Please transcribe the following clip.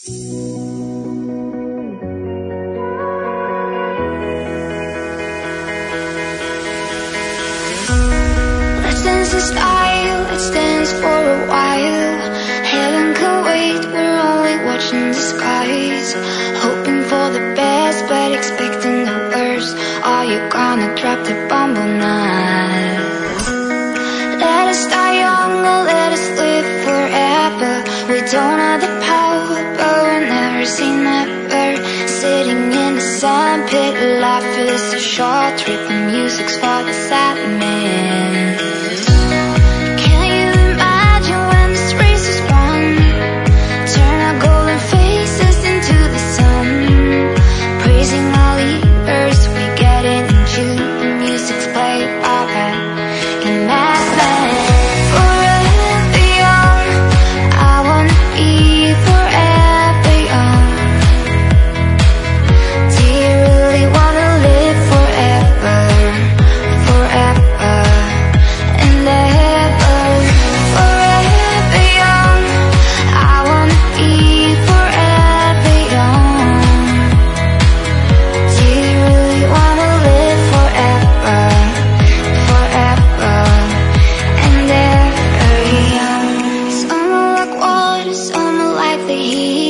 Let's dance in style, let's dance for a while. Heaven can wait, we're only watching the skies. Hoping for the best, but expecting the worst. Are you gonna drop the bomb or not? Let us die young or let us live forever. We don't have the power, but we'll never say never. Sitting in the sandpit, life is a short trip. The music's for the sad man. Can you imagine when this race is won? Turn our golden faces into the sun. Praising our leaders, we get it in June. The music's played alright in Madland. Forever young, I wanna be forever young. Do you really wanna live forever, forever and ever? Forever young, I wanna be forever young. Do you really wanna live forever, forever and ever young? Some are like water, some are like the heat.